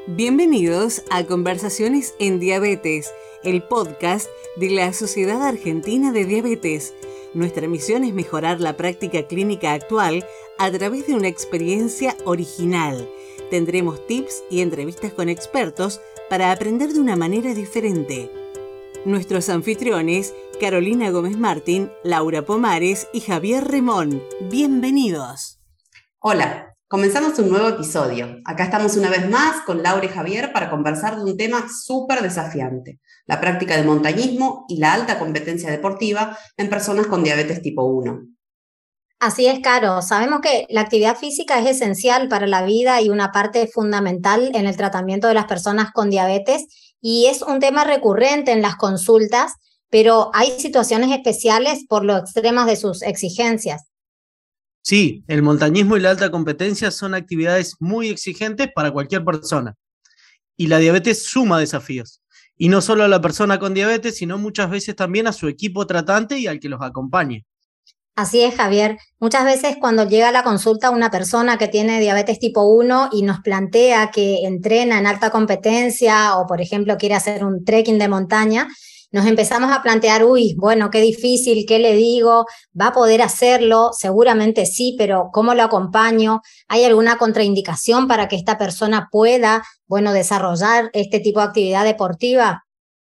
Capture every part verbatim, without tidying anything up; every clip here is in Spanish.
Bienvenidos a Conversaciones en Diabetes, el podcast de la Sociedad Argentina de Diabetes. Nuestra misión es mejorar la práctica clínica actual a través de una experiencia original. Tendremos tips y entrevistas con expertos para aprender de una manera diferente. Nuestros anfitriones, Carolina Gómez Martín, Laura Pomares y Javier Remón. Bienvenidos. Hola. Comenzamos un nuevo episodio. Acá estamos una vez más con Laura y Javier para conversar de un tema súper desafiante, la práctica de montañismo y la alta competencia deportiva en personas con diabetes tipo uno. Así es, Caro. Sabemos que la actividad física es esencial para la vida y una parte fundamental en el tratamiento de las personas con diabetes, y es un tema recurrente en las consultas, pero hay situaciones especiales por lo extremas de sus exigencias. Sí, el montañismo y la alta competencia son actividades muy exigentes para cualquier persona. Y la diabetes suma desafíos. Y no solo a la persona con diabetes, sino muchas veces también a su equipo tratante y al que los acompañe. Así es, Javier. Muchas veces cuando llega a la consulta una persona que tiene diabetes tipo uno y nos plantea que entrena en alta competencia o, por ejemplo, quiere hacer un trekking de montaña, nos empezamos a plantear, uy, bueno, qué difícil, ¿qué le digo? ¿Va a poder hacerlo? Seguramente sí, pero ¿cómo lo acompaño? ¿Hay alguna contraindicación para que esta persona pueda, bueno, desarrollar este tipo de actividad deportiva?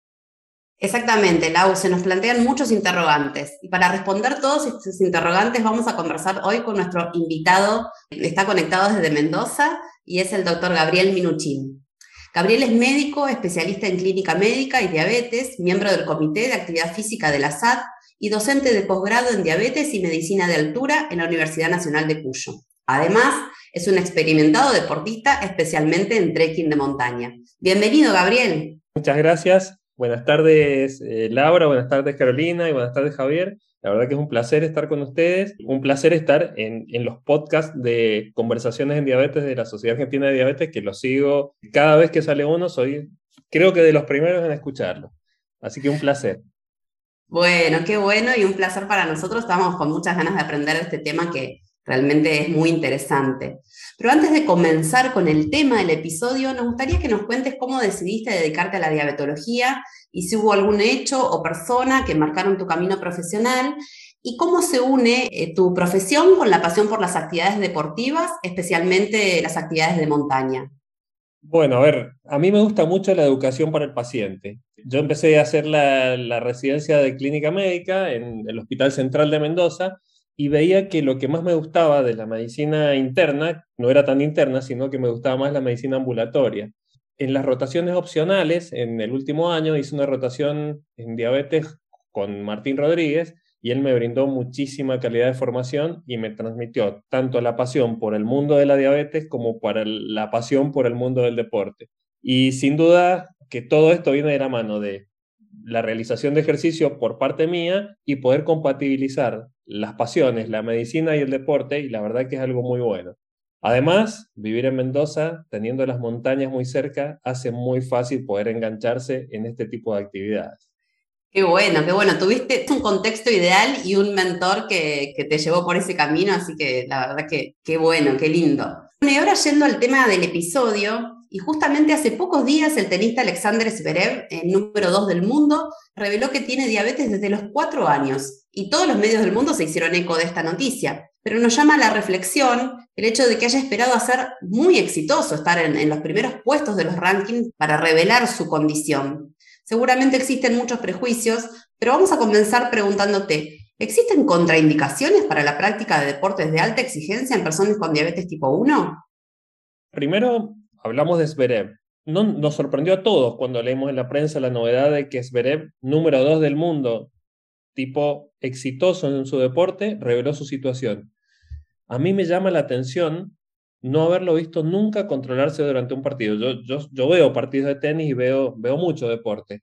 Exactamente, Lau, se nos plantean muchos interrogantes. Y para responder todos estos interrogantes vamos a conversar hoy con nuestro invitado, que está conectado desde Mendoza, y es el doctor Gabriel Minuchin. Gabriel es médico, especialista en clínica médica y diabetes, miembro del Comité de Actividad Física de la S A D y docente de posgrado en diabetes y medicina de altura en la Universidad Nacional de Cuyo. Además, es un experimentado deportista, especialmente en trekking de montaña. Bienvenido, Gabriel. Muchas gracias. Buenas tardes, eh, Laura, buenas tardes, Carolina, y buenas tardes, Javier. La verdad que es un placer estar con ustedes, un placer estar en, en los podcasts de Conversaciones en Diabetes de la Sociedad Argentina de Diabetes, que los sigo cada vez que sale uno, soy creo que de los primeros en escucharlo. Así que un placer. Bueno, qué bueno y un placer para nosotros. Estamos con muchas ganas de aprender de este tema que realmente es muy interesante. Pero antes de comenzar con el tema del episodio, nos gustaría que nos cuentes cómo decidiste dedicarte a la diabetología y si hubo algún hecho o persona que marcaron tu camino profesional y cómo se une eh, tu profesión con la pasión por las actividades deportivas, especialmente las actividades de montaña. Bueno, a ver, a mí me gusta mucho la educación para el paciente. Yo empecé a hacer la, la residencia de clínica médica en el Hospital Central de Mendoza, y veía que lo que más me gustaba de la medicina interna, no era tan interna, sino que me gustaba más la medicina ambulatoria. En las rotaciones opcionales, en el último año, hice una rotación en diabetes con Martín Rodríguez, y él me brindó muchísima calidad de formación y me transmitió tanto la pasión por el mundo de la diabetes como para la pasión por el mundo del deporte. Y sin duda que todo esto viene de la mano de la realización de ejercicio por parte mía y poder compatibilizar las pasiones, la medicina y el deporte, y la verdad que es algo muy bueno. Además, vivir en Mendoza, teniendo las montañas muy cerca, hace muy fácil poder engancharse en este tipo de actividades. Qué bueno, qué bueno. Tuviste un contexto ideal y un mentor que, que te llevó por ese camino, así que la verdad que qué bueno, qué lindo. Bueno, y ahora yendo al tema del episodio, y justamente hace pocos días el tenista Alexander Zverev, el número dos del mundo, reveló que tiene diabetes desde los cuatro años. Y todos los medios del mundo se hicieron eco de esta noticia. Pero nos llama a la reflexión el hecho de que haya esperado a ser muy exitoso, estar en, en los primeros puestos de los rankings para revelar su condición. Seguramente existen muchos prejuicios, pero vamos a comenzar preguntándote, ¿existen contraindicaciones para la práctica de deportes de alta exigencia en personas con diabetes tipo uno? Primero, hablamos de Zverev. No, nos sorprendió a todos cuando leímos en la prensa la novedad de que Zverev, número dos del mundo, tipo exitoso en su deporte, reveló su situación. A mí me llama la atención no haberlo visto nunca controlarse durante un partido. Yo, yo, yo veo partidos de tenis y veo, veo mucho deporte.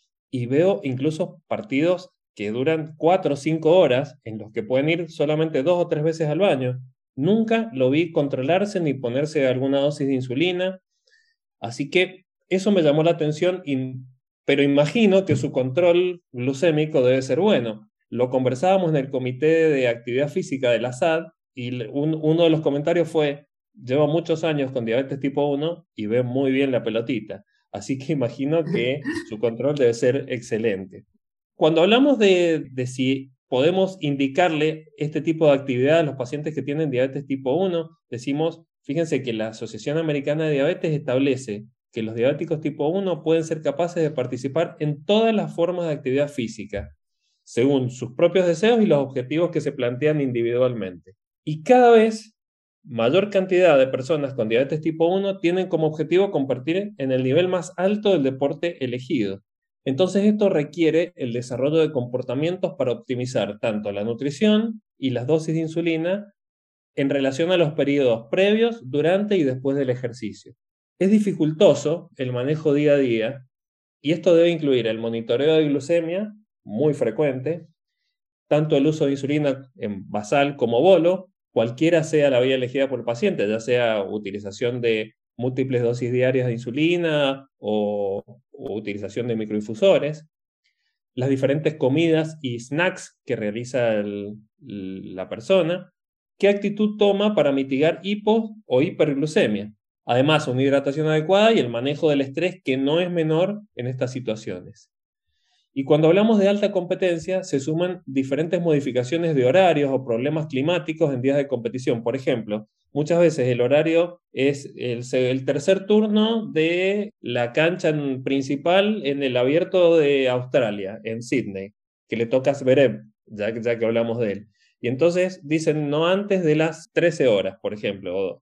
Y veo incluso partidos que duran cuatro o cinco horas en los que pueden ir solamente dos o tres veces al baño. Nunca lo vi controlarse ni ponerse alguna dosis de insulina. Así que eso me llamó la atención, y, pero imagino que su control glucémico debe ser bueno. Lo conversábamos en el Comité de Actividad Física de la S A D y un, uno de los comentarios fue: llevo muchos años con diabetes tipo uno y ve muy bien la pelotita, así que imagino que su control debe ser excelente. Cuando hablamos de, de si podemos indicarle este tipo de actividad a los pacientes que tienen diabetes tipo uno, decimos, fíjense que la Asociación Americana de Diabetes establece que los diabéticos tipo uno pueden ser capaces de participar en todas las formas de actividad física, según sus propios deseos y los objetivos que se plantean individualmente. Y cada vez mayor cantidad de personas con diabetes tipo uno tienen como objetivo competir en el nivel más alto del deporte elegido. Entonces esto requiere el desarrollo de comportamientos para optimizar tanto la nutrición y las dosis de insulina en relación a los periodos previos, durante y después del ejercicio. Es dificultoso el manejo día a día y esto debe incluir el monitoreo de glucemia, muy frecuente, tanto el uso de insulina en basal como bolo, cualquiera sea la vía elegida por el paciente, ya sea utilización de múltiples dosis diarias de insulina o, o utilización de microinfusores, las diferentes comidas y snacks que realiza el, la persona, qué actitud toma para mitigar hipo o hiperglucemia, además una hidratación adecuada y el manejo del estrés, que no es menor en estas situaciones. Y cuando hablamos de alta competencia, se suman diferentes modificaciones de horarios o problemas climáticos en días de competición. Por ejemplo, muchas veces el horario es el, el tercer turno de la cancha principal en el Abierto de Australia, en Sydney, que le toca a Zverev, ya, ya que hablamos de él. Y entonces dicen no antes de las trece horas, por ejemplo.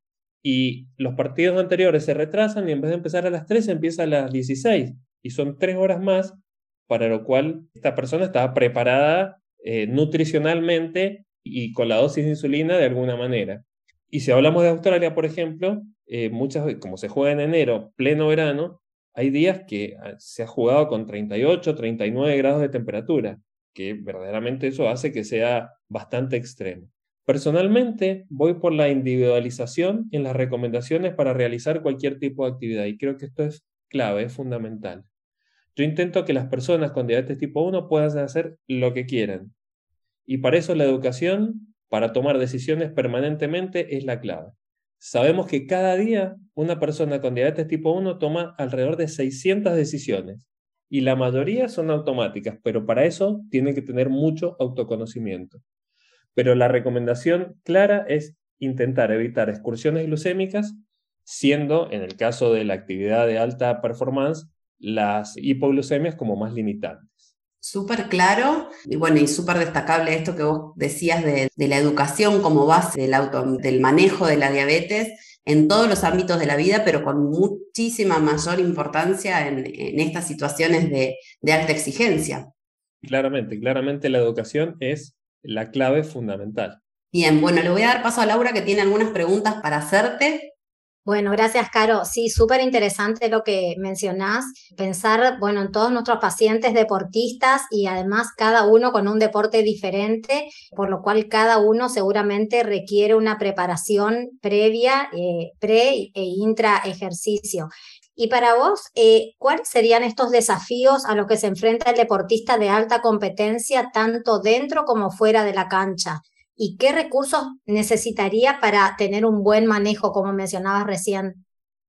Y los partidos anteriores se retrasan y en vez de empezar a las trece empieza a las dieciséis. Y son tres horas más, para lo cual esta persona estaba preparada eh, nutricionalmente y con la dosis de insulina de alguna manera. Y si hablamos de Australia, por ejemplo, eh, muchas veces, como se juega en enero, pleno verano, hay días que se ha jugado con treinta y ocho, treinta y nueve grados de temperatura, que verdaderamente eso hace que sea bastante extremo. Personalmente, voy por la individualización en las recomendaciones para realizar cualquier tipo de actividad y creo que esto es clave, es fundamental. Yo intento que las personas con diabetes tipo uno puedan hacer lo que quieran. Y para eso la educación, para tomar decisiones permanentemente, es la clave. Sabemos que cada día una persona con diabetes tipo uno toma alrededor de seiscientas decisiones. Y la mayoría son automáticas, pero para eso tiene que tener mucho autoconocimiento. Pero la recomendación clara es intentar evitar excursiones glucémicas, siendo, en el caso de la actividad de alta performance, las hipoglucemias como más limitantes. Súper claro y bueno, y súper destacable esto que vos decías de, de la educación como base del, auto, del manejo de la diabetes en todos los ámbitos de la vida, pero con muchísima mayor importancia en, en estas situaciones de, de alta exigencia. Claramente, claramente la educación es la clave fundamental. Bien, bueno, le voy a dar paso a Laura que tiene algunas preguntas para hacerte. Bueno, gracias, Caro. Sí, súper interesante lo que mencionás. Pensar, bueno, en todos nuestros pacientes deportistas y además cada uno con un deporte diferente, por lo cual cada uno seguramente requiere una preparación previa, eh, pre e intra ejercicio. Y para vos, eh, ¿cuáles serían estos desafíos a los que se enfrenta el deportista de alta competencia, tanto dentro como fuera de la cancha? ¿Y qué recursos necesitaría para tener un buen manejo, como mencionabas recién?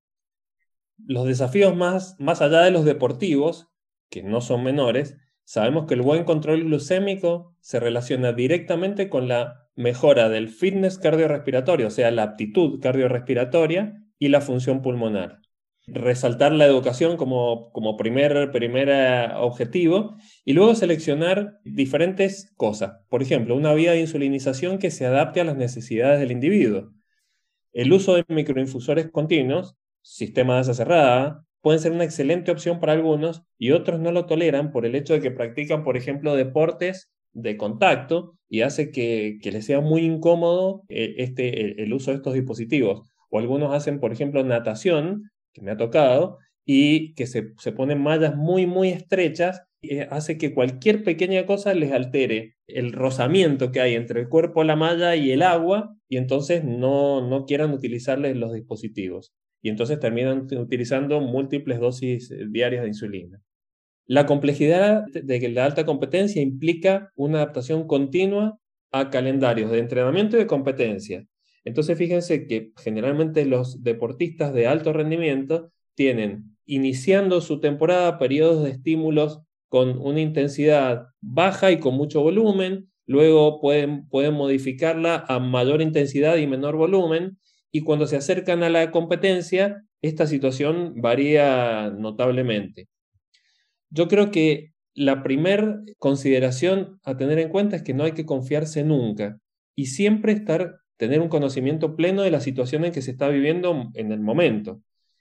Los desafíos más, más allá de los deportivos, que no son menores, sabemos que el buen control glucémico se relaciona directamente con la mejora del fitness cardiorrespiratorio, o sea, la aptitud cardiorrespiratoria y la función pulmonar. Resaltar la educación como, como primer, primer objetivo y luego seleccionar diferentes cosas. Por ejemplo, una vía de insulinización que se adapte a las necesidades del individuo. El uso de microinfusores continuos, sistema de asa cerrada, pueden ser una excelente opción para algunos y otros no lo toleran por el hecho de que practican, por ejemplo, deportes de contacto y hace que, que les sea muy incómodo este, el, el uso de estos dispositivos. O algunos hacen, por ejemplo, natación, que me ha tocado, y que se, se ponen mallas muy, muy estrechas, y hace que cualquier pequeña cosa les altere el rozamiento que hay entre el cuerpo, la malla y el agua, y entonces no, no quieran utilizarles los dispositivos. Y entonces terminan utilizando múltiples dosis diarias de insulina. La complejidad de la alta competencia implica una adaptación continua a calendarios de entrenamiento y de competencia. Entonces fíjense que generalmente los deportistas de alto rendimiento tienen, iniciando su temporada, periodos de estímulos con una intensidad baja y con mucho volumen, luego pueden, pueden modificarla a mayor intensidad y menor volumen, y cuando se acercan a la competencia, esta situación varía notablemente. Yo creo que la primera consideración a tener en cuenta es que no hay que confiarse nunca y siempre estar, tener un conocimiento pleno de la situación en que se está viviendo en el momento.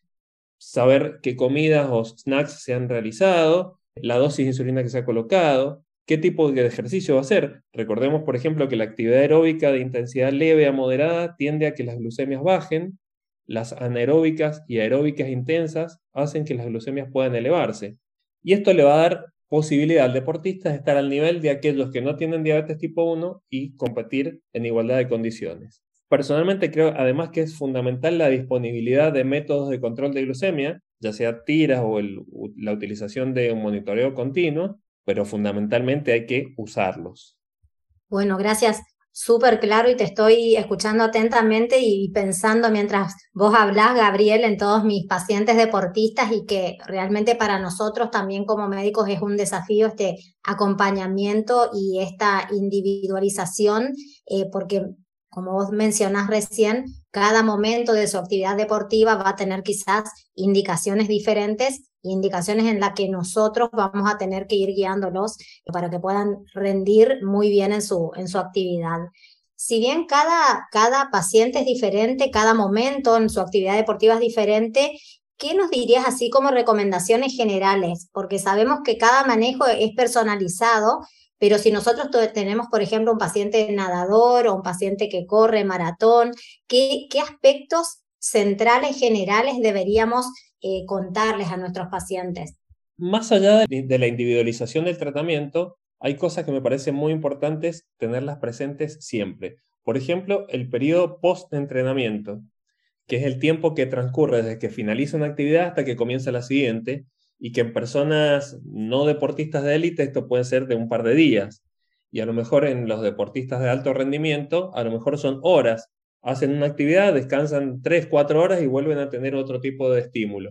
Saber qué comidas o snacks se han realizado, la dosis de insulina que se ha colocado, qué tipo de ejercicio va a hacer. Recordemos, por ejemplo, que la actividad aeróbica de intensidad leve a moderada tiende a que las glucemias bajen. Las anaeróbicas y aeróbicas intensas hacen que las glucemias puedan elevarse. Y esto le va a dar posibilidad al deportista de estar al nivel de aquellos que no tienen diabetes tipo uno y competir en igualdad de condiciones. Personalmente creo además que es fundamental la disponibilidad de métodos de control de glucemia, ya sea tiras o el, la utilización de un monitoreo continuo, pero fundamentalmente hay que usarlos. Bueno, gracias. Súper claro, y te estoy escuchando atentamente y pensando mientras vos hablás, Gabriel, en todos mis pacientes deportistas, y que realmente para nosotros también como médicos es un desafío este acompañamiento y esta individualización, eh, porque como vos mencionás recién, cada momento de su actividad deportiva va a tener quizás indicaciones diferentes, indicaciones en las que nosotros vamos a tener que ir guiándolos para que puedan rendir muy bien en su, en su actividad. Si bien cada, cada paciente es diferente, cada momento en su actividad deportiva es diferente, ¿qué nos dirías así como recomendaciones generales? Porque sabemos que cada manejo es personalizado, pero si nosotros tenemos, por ejemplo, un paciente nadador o un paciente que corre maratón, ¿qué, qué aspectos centrales generales deberíamos eh, contarles a nuestros pacientes? Más allá de, de la individualización del tratamiento, hay cosas que me parecen muy importantes tenerlas presentes siempre. Por ejemplo, el periodo post-entrenamiento, que es el tiempo que transcurre desde que finaliza una actividad hasta que comienza la siguiente, y que en personas no deportistas de élite esto puede ser de un par de días, y a lo mejor en los deportistas de alto rendimiento a lo mejor son horas, hacen una actividad, descansan tres, cuatro horas y vuelven a tener otro tipo de estímulo.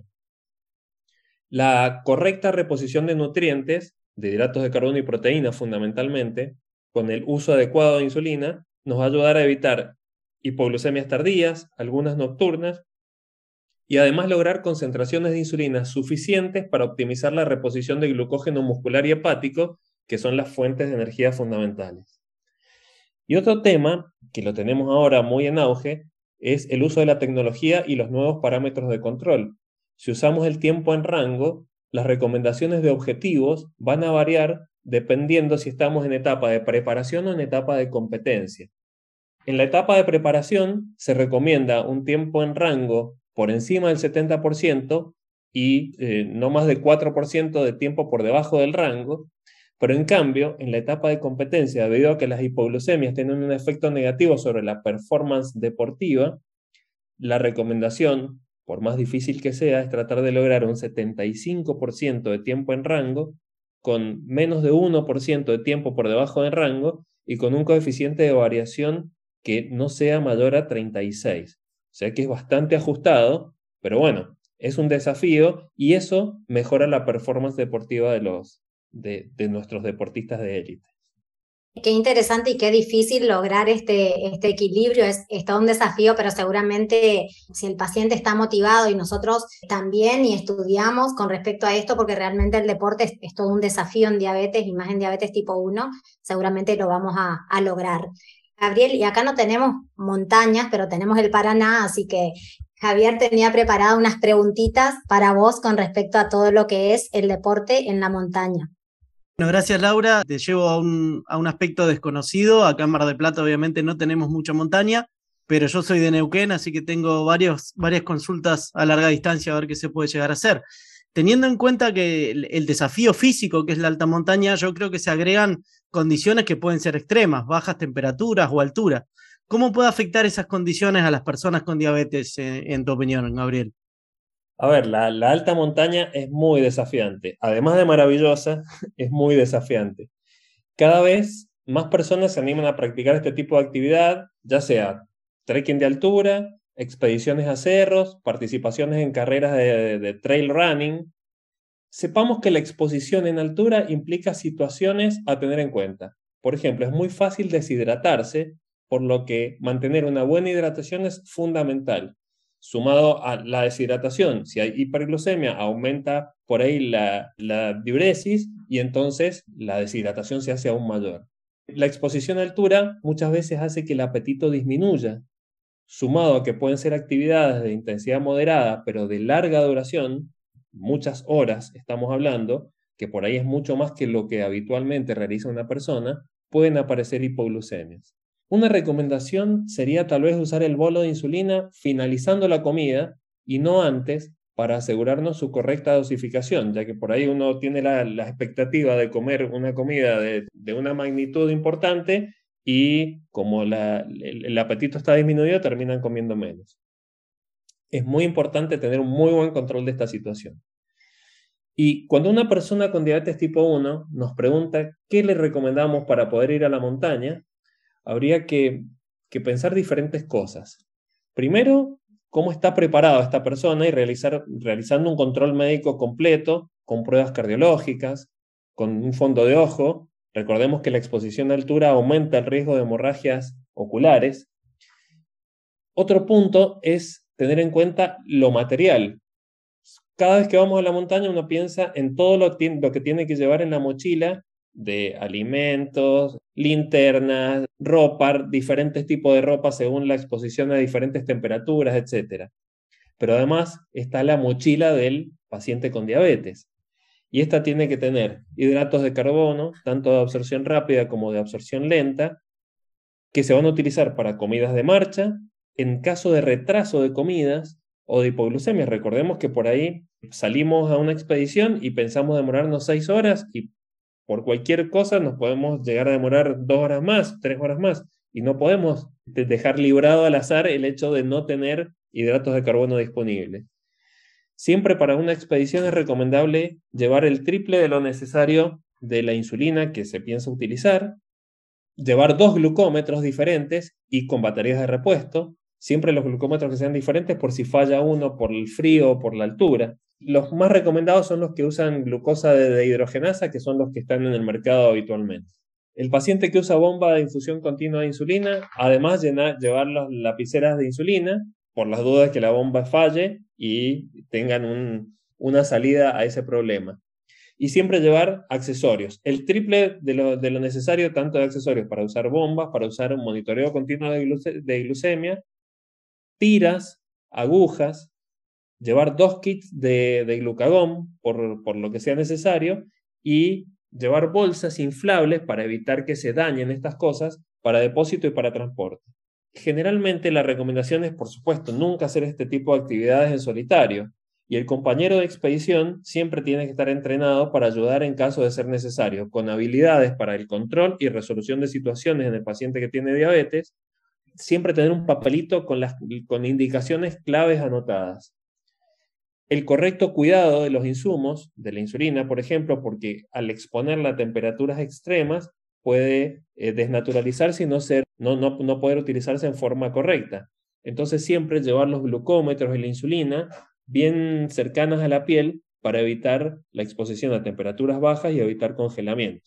La correcta reposición de nutrientes, de hidratos de carbono y proteínas fundamentalmente, con el uso adecuado de insulina, nos va a ayudar a evitar hipoglucemias tardías, algunas nocturnas, y además lograr concentraciones de insulina suficientes para optimizar la reposición de glucógeno muscular y hepático, que son las fuentes de energía fundamentales. Y otro tema, que lo tenemos ahora muy en auge, es el uso de la tecnología y los nuevos parámetros de control. Si usamos el tiempo en rango, las recomendaciones de objetivos van a variar dependiendo si estamos en etapa de preparación o en etapa de competencia. En la etapa de preparación se recomienda un tiempo en rango por encima del setenta por ciento y eh, no más de cuatro por ciento de tiempo por debajo del rango, pero en cambio, en la etapa de competencia, debido a que las hipoglucemias tienen un efecto negativo sobre la performance deportiva, la recomendación, por más difícil que sea, es tratar de lograr un setenta y cinco por ciento de tiempo en rango, con menos de uno por ciento de tiempo por debajo del rango y con un coeficiente de variación que no sea mayor a treinta y seis. O sea que es bastante ajustado, pero bueno, es un desafío y eso mejora la performance deportiva de, los, de, de nuestros deportistas de élite. Qué interesante y qué difícil lograr este, este equilibrio, es, es todo un desafío, pero seguramente si el paciente está motivado y nosotros también y estudiamos con respecto a esto, porque realmente el deporte es, es todo un desafío en diabetes y más en diabetes tipo uno, seguramente lo vamos a, a lograr. Gabriel, y acá no tenemos montañas, pero tenemos el Paraná, así que Javier tenía preparado unas preguntitas para vos con respecto a todo lo que es el deporte en la montaña. Bueno, gracias Laura, te llevo a un, a un aspecto desconocido. Acá en Mar del Plata obviamente no tenemos mucha montaña, pero yo soy de Neuquén, así que tengo varios, varias consultas a larga distancia a ver qué se puede llegar a hacer. Teniendo en cuenta que el, el desafío físico que es la alta montaña, yo creo que se agregan condiciones que pueden ser extremas, bajas temperaturas o altura. ¿Cómo puede afectar esas condiciones a las personas con diabetes, en, en tu opinión, Gabriel? A ver, la, la alta montaña es muy desafiante. Además de maravillosa, es muy desafiante. Cada vez más personas se animan a practicar este tipo de actividad, ya sea trekking de altura, expediciones a cerros, participaciones en carreras de, de, de trail running. Sepamos que la exposición en altura implica situaciones a tener en cuenta. Por ejemplo, es muy fácil deshidratarse, por lo que mantener una buena hidratación es fundamental. Sumado a la deshidratación, si hay hiperglucemia, aumenta por ahí la, la diuresis y entonces la deshidratación se hace aún mayor. La exposición a altura muchas veces hace que el apetito disminuya, sumado a que pueden ser actividades de intensidad moderada, pero de larga duración, muchas horas estamos hablando, que por ahí es mucho más que lo que habitualmente realiza una persona, pueden aparecer hipoglucemias. Una recomendación sería tal vez usar el bolo de insulina finalizando la comida y no antes, para asegurarnos su correcta dosificación, ya que por ahí uno tiene la, la expectativa de comer una comida de, de una magnitud importante y como la, el, el apetito está disminuido, terminan comiendo menos. Es muy importante tener un muy buen control de esta situación. Y cuando una persona con diabetes tipo uno nos pregunta qué le recomendamos para poder ir a la montaña, habría que, que pensar diferentes cosas. Primero, cómo está preparada esta persona y realizar, realizando un control médico completo, con pruebas cardiológicas, con un fondo de ojo. Recordemos que la exposición a altura aumenta el riesgo de hemorragias oculares. Otro punto es tener en cuenta lo material. Cada vez que vamos a la montaña uno piensa en todo lo, lo que tiene que llevar en la mochila de alimentos, linternas, ropa, diferentes tipos de ropa según la exposición a diferentes temperaturas, etcétera. Pero además está la mochila del paciente con diabetes. Y esta tiene que tener hidratos de carbono, tanto de absorción rápida como de absorción lenta, que se van a utilizar para comidas de marcha, en caso de retraso de comidas o de hipoglucemia. Recordemos que por ahí salimos a una expedición y pensamos demorarnos seis horas y por cualquier cosa nos podemos llegar a demorar dos horas más, tres horas más, y no podemos dejar librado al azar el hecho de no tener hidratos de carbono disponibles. Siempre para una expedición es recomendable llevar el triple de lo necesario de la insulina que se piensa utilizar, llevar dos glucómetros diferentes y con baterías de repuesto, siempre los glucómetros que sean diferentes por si falla uno por el frío o por la altura. Los más recomendados son los que usan glucosa de dehidrogenasa, que son los que están en el mercado habitualmente. El paciente que usa bomba de infusión continua de insulina, además llenar, llevar las lapiceras de insulina, por las dudas que la bomba falle y tengan un, una salida a ese problema. Y siempre llevar accesorios, el triple de lo, de lo necesario, tanto de accesorios para usar bombas, para usar un monitoreo continuo de, gluce, de glucemia, tiras, agujas, llevar dos kits de, de glucagón por, por lo que sea necesario y llevar bolsas inflables para evitar que se dañen estas cosas para depósito y para transporte. Generalmente la recomendación es, por supuesto, nunca hacer este tipo de actividades en solitario y el compañero de expedición siempre tiene que estar entrenado para ayudar en caso de ser necesario, con habilidades para el control y resolución de situaciones en el paciente que tiene diabetes, siempre tener un papelito con, las, con indicaciones claves anotadas. El correcto cuidado de los insumos, de la insulina, por ejemplo, porque al exponerla a temperaturas extremas puede eh, desnaturalizarse y no, ser, no, no, no poder utilizarse en forma correcta. Entonces siempre llevar los glucómetros y la insulina bien cercanas a la piel para evitar la exposición a temperaturas bajas y evitar congelamiento.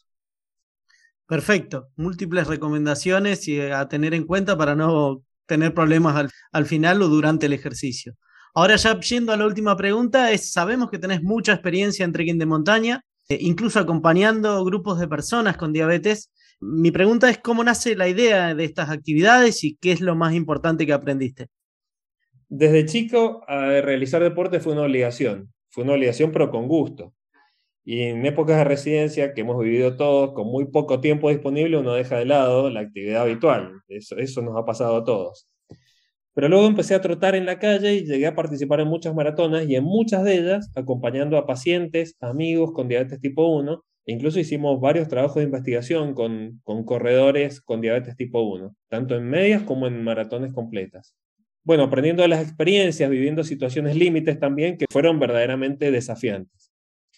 Perfecto, múltiples recomendaciones y a tener en cuenta para no tener problemas al, al final o durante el ejercicio. Ahora ya yendo a la última pregunta, es, sabemos que tenés mucha experiencia en trekking de montaña, eh, incluso acompañando grupos de personas con diabetes. Mi pregunta es cómo nace la idea de estas actividades y qué es lo más importante que aprendiste. Desde chico, a realizar deporte fue una obligación, fue una obligación pero con gusto. Y en épocas de residencia que hemos vivido todos, con muy poco tiempo disponible, uno deja de lado la actividad habitual. Eso, eso nos ha pasado a todos. Pero luego empecé a trotar en la calle y llegué a participar en muchas maratonas y en muchas de ellas acompañando a pacientes, amigos con diabetes tipo uno, e incluso hicimos varios trabajos de investigación con, con corredores con diabetes tipo uno, tanto en medias como en maratones completas. Bueno, aprendiendo de las experiencias, viviendo situaciones límites también que fueron verdaderamente desafiantes.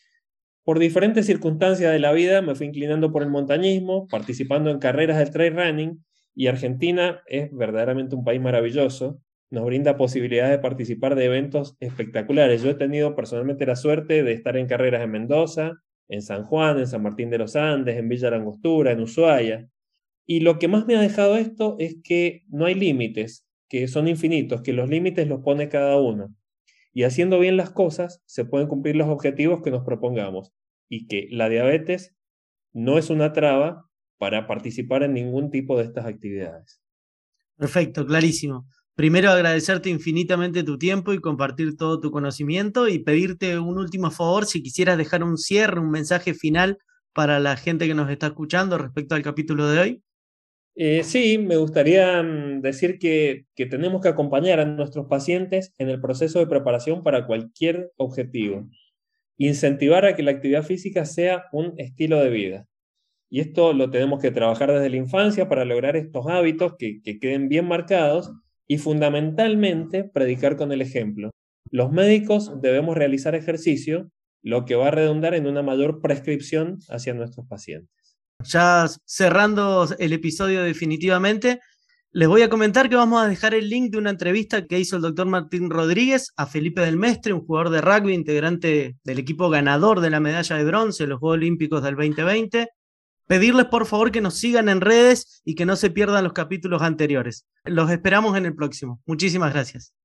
Por diferentes circunstancias de la vida me fui inclinando por el montañismo, participando en carreras del trail running Y Argentina es verdaderamente un país maravilloso, nos brinda posibilidades de participar de eventos espectaculares. Yo he tenido personalmente la suerte de estar en carreras en Mendoza, en San Juan, en San Martín de los Andes, en Villa La Angostura, en Ushuaia. Y lo que más me ha dejado esto es que no hay límites, que son infinitos, que los límites los pone cada uno. Y haciendo bien las cosas, se pueden cumplir los objetivos que nos propongamos. Y que la diabetes no es una traba para participar en ningún tipo de estas actividades. Perfecto, clarísimo. Primero, agradecerte infinitamente tu tiempo y compartir todo tu conocimiento y pedirte un último favor, si quisieras dejar un cierre, un mensaje final para la gente que nos está escuchando respecto al capítulo de hoy. Eh, sí, me gustaría mm, decir que, que tenemos que acompañar a nuestros pacientes en el proceso de preparación para cualquier objetivo. Incentivar a que la actividad física sea un estilo de vida. Y esto lo tenemos que trabajar desde la infancia para lograr estos hábitos que, que queden bien marcados y fundamentalmente predicar con el ejemplo. Los médicos debemos realizar ejercicio, lo que va a redundar en una mayor prescripción hacia nuestros pacientes. Ya cerrando el episodio definitivamente, les voy a comentar que vamos a dejar el link de una entrevista que hizo el doctor Martín Rodríguez a Felipe del Mestre, un jugador de rugby, integrante del equipo ganador de la medalla de bronce en los Juegos Olímpicos del veinte veinte. Pedirles por favor que nos sigan en redes y que no se pierdan los capítulos anteriores. Los esperamos en el próximo. Muchísimas gracias.